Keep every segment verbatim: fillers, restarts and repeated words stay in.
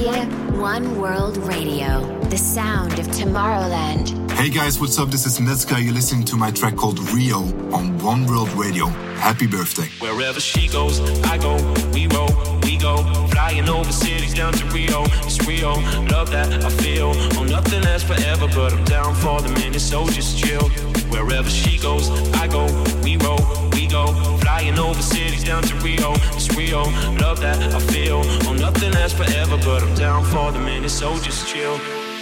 year, One World Radio. The sound of Tomorrowland. Hey guys, what's up? This is Netsky. You're listening to my track called Rio on One World Radio. Happy birthday. Wherever she goes, I go, we roll, we go. Flying over cities down to Rio. It's Rio, love that I feel. Oh, nothing lasts forever, but I'm down for the minute, so just chill. Wherever she goes, I go, we roll, we go. Flying over cities down to Rio. It's Rio, love that I feel. Oh, nothing lasts forever, but I'm down for the minute, so just chill.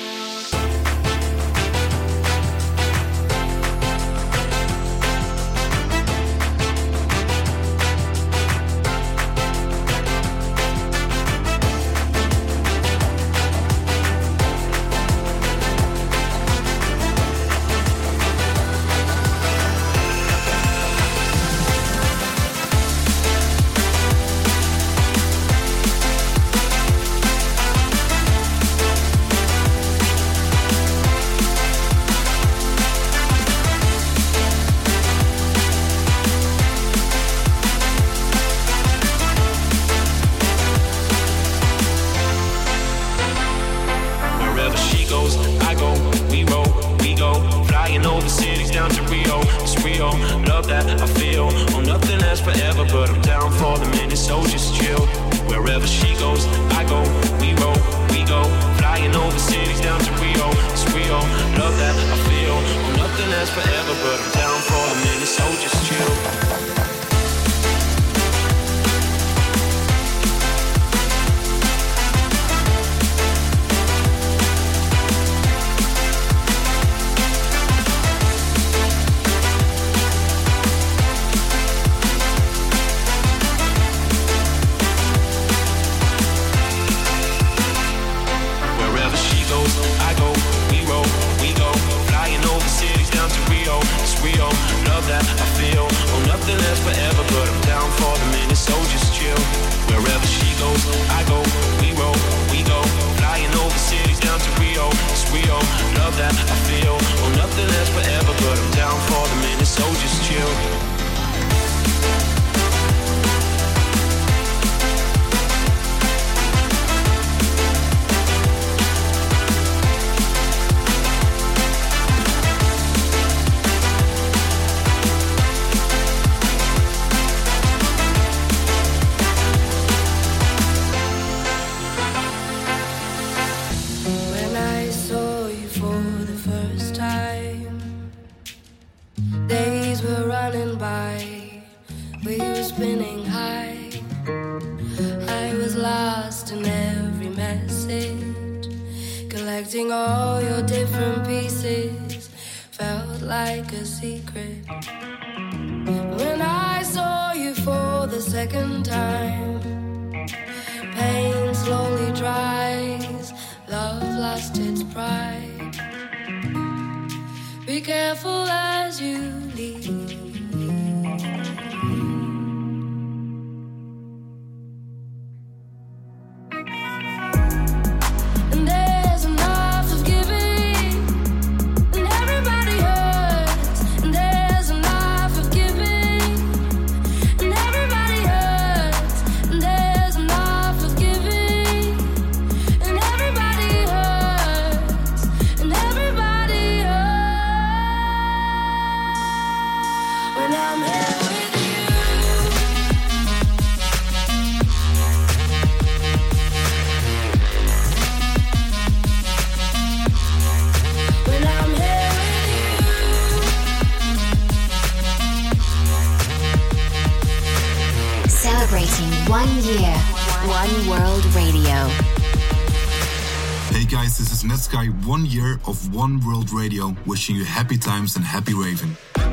One year of One World Radio, wishing you happy times and happy raving.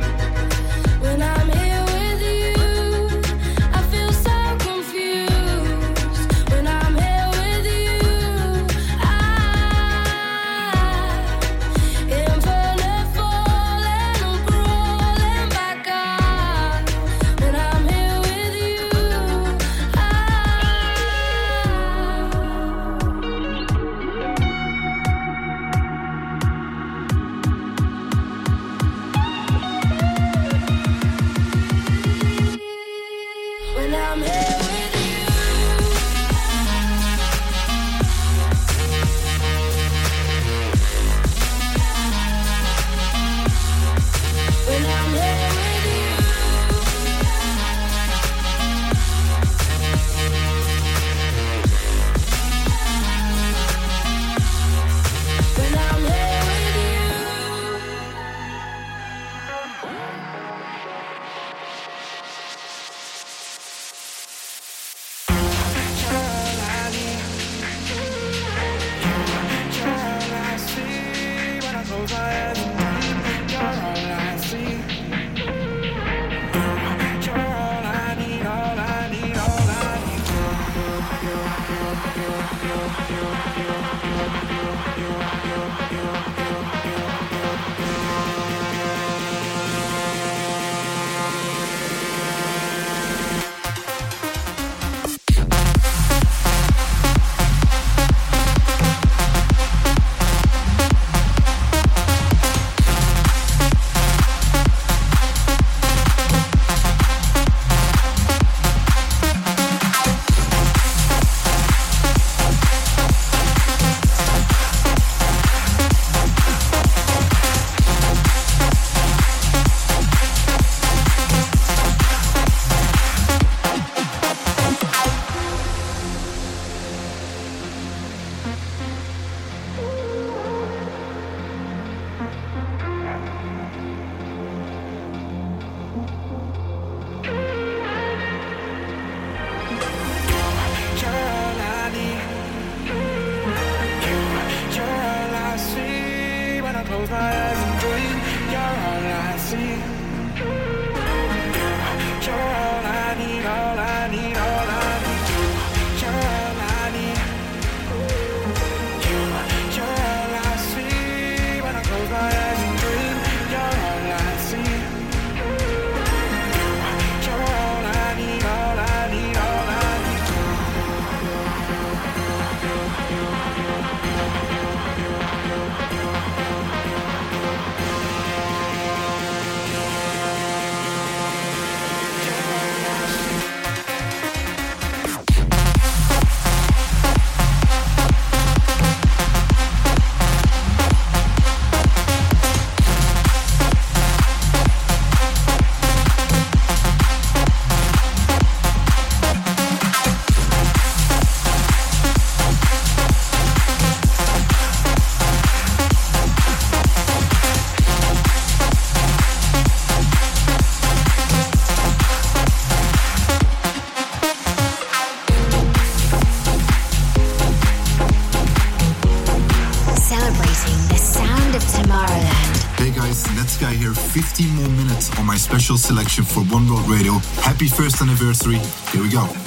When I'm here with you, I feel so confused. When I'm here with you, I infinite falling and crawling back up. When I'm here with you, I fifteen more minutes on my special selection for One World Radio. Happy first anniversary. Here we go.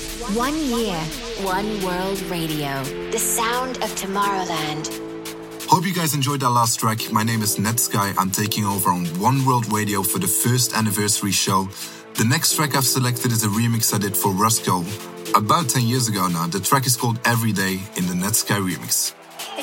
One year, one world radio. The sound of Tomorrowland. Hope you guys enjoyed that last track. My name is Netsky. I'm taking over on One World Radio for the first anniversary show. The next track I've selected is a remix I did for Rusko about ten years ago now. The track is called Every Day in the Netsky remix.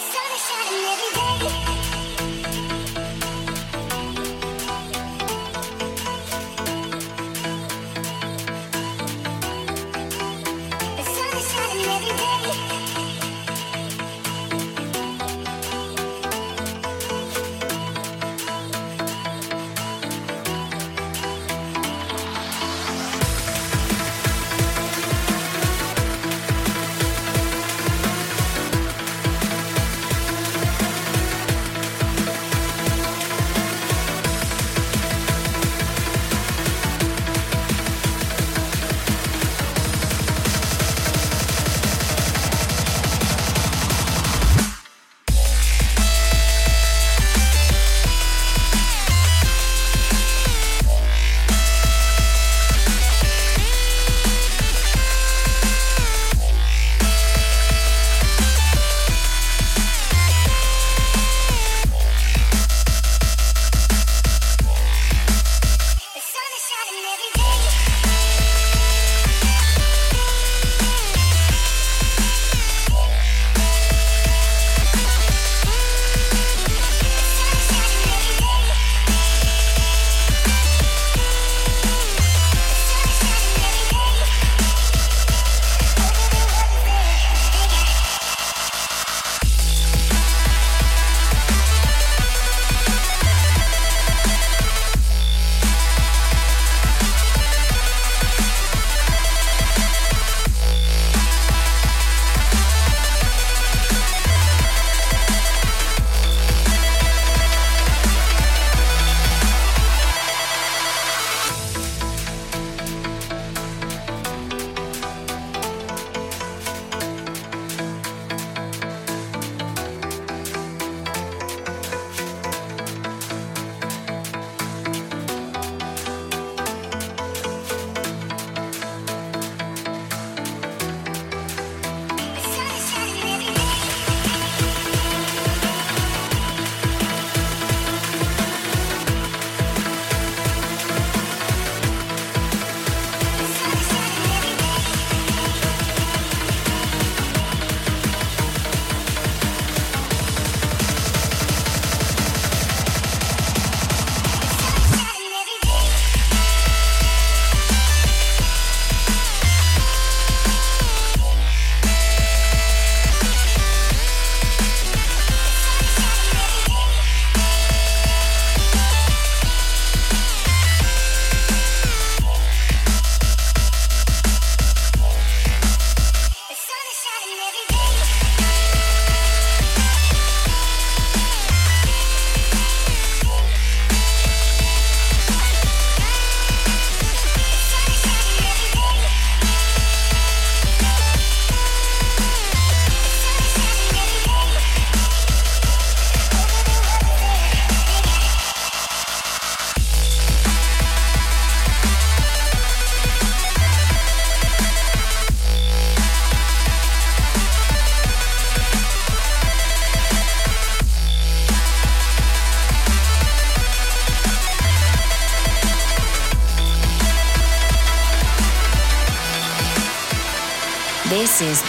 This is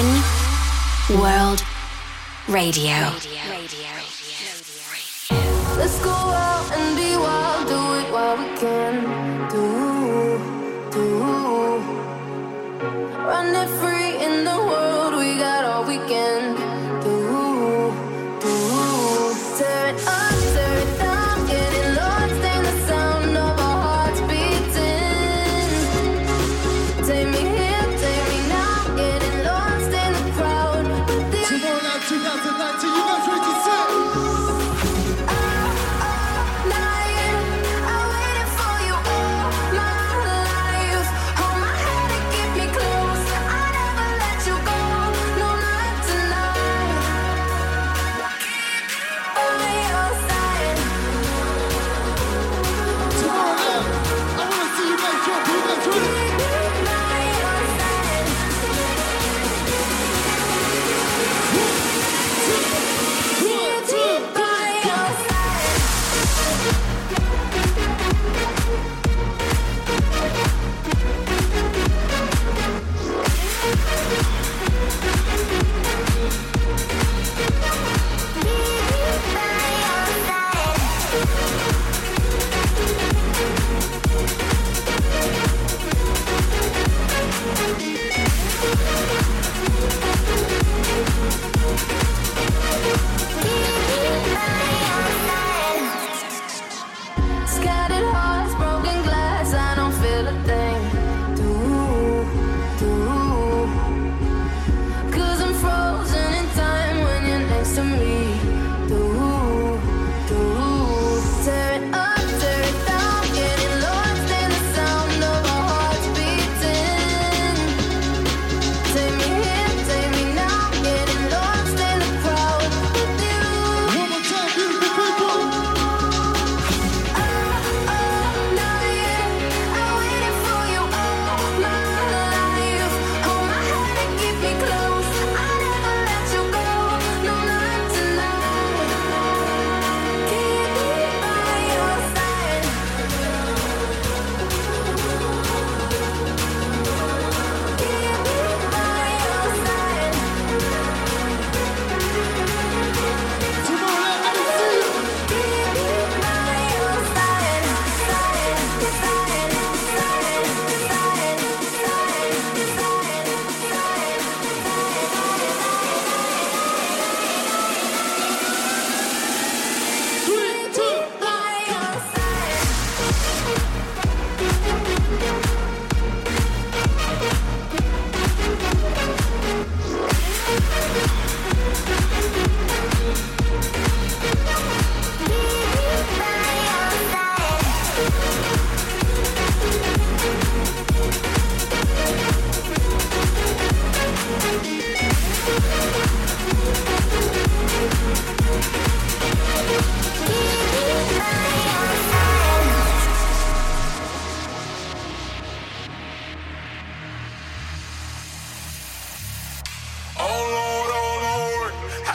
One World Radio. Let's go out and be wild, do it while we can. Do, do. Run it free in the world, we got all we can. Do, do. Tear it up, tear it down, getting lost in the sound of our hearts beating. Take me here, take me now, getting lost in the crowd. Tomorrowland twenty nineteen, you guys ready to set? My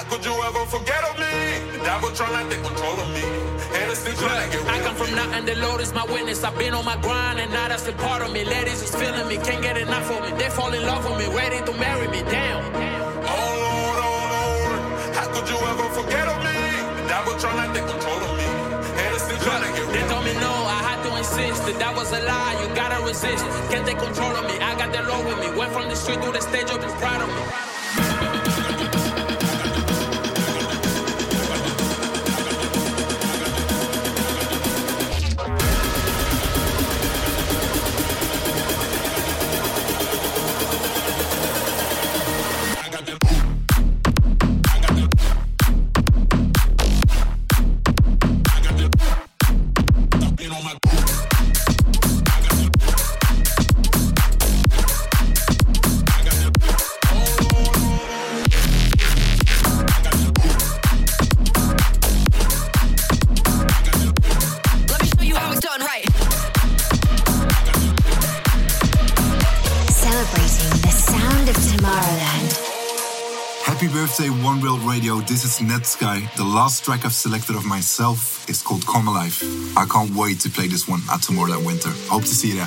could you ever forget of me? The devil trying to take control of me. And it's still trying to get rid I come from nothing, the Lord is my witness. I've been on my grind and now that's a part of me. Ladies is feeling me, can't get enough of me. They fall in love with me, ready to marry me. Damn. Oh Lord, oh Lord, how could you ever forget of me? The devil trying to take control of me. And it's still trying to get rid of me. They told me no, I had to insist that that was a lie, you gotta resist. Can't take control of me, I got the Lord with me. Went from the street to the stage, I've been proud of me. One World Radio, this is Netsky. The last track I've selected of myself is called Come Alive. I can't wait to play this one at Tomorrowland Winter. Hope to see you there.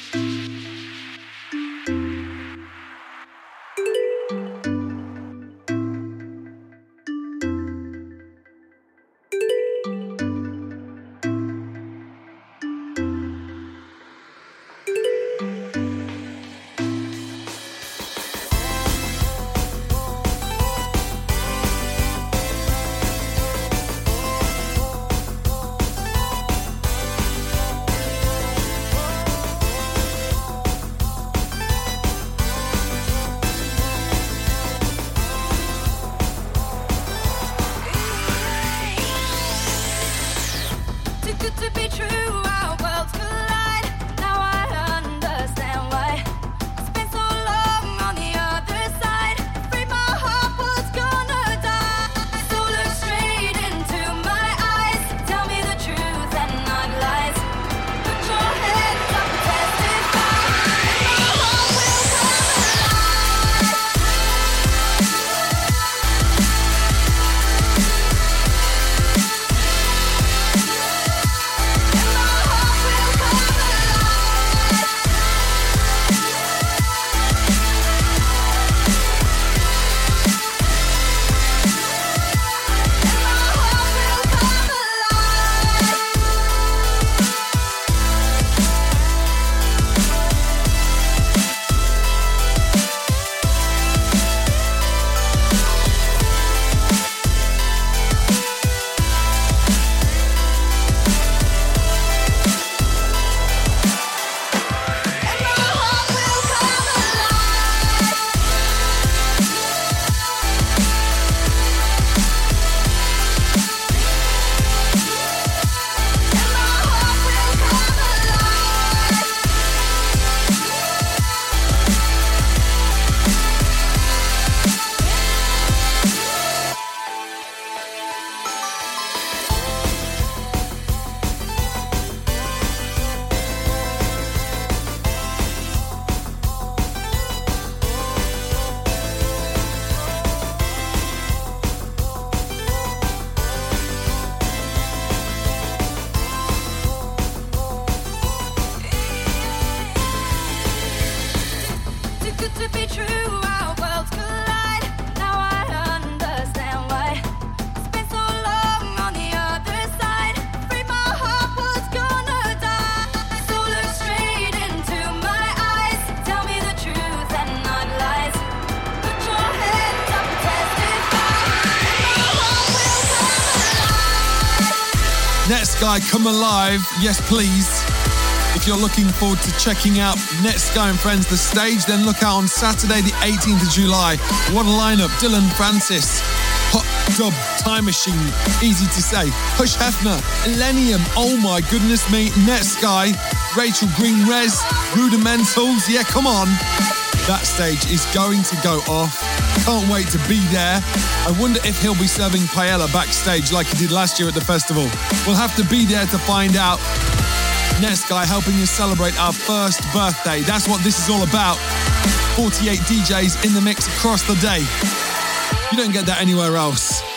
Netsky, Come Alive, yes please. If you're looking forward to checking out Netsky and Friends The Stage, then look out on Saturday the eighteenth of July. What a lineup: Dylan Francis, Hot Dub, Time Machine, easy to say, Hush Hefner, Illenium, oh my goodness me, Netsky, Rachel Green Rez, Rudimentals, yeah come on. That stage is going to go off. Can't wait to be there. I wonder if he'll be serving paella backstage like he did last year at the festival. We'll have to be there to find out. Netsky helping us celebrate our first birthday. That's what this is all about. forty-eight D Js in the mix across the day. You don't get that anywhere else.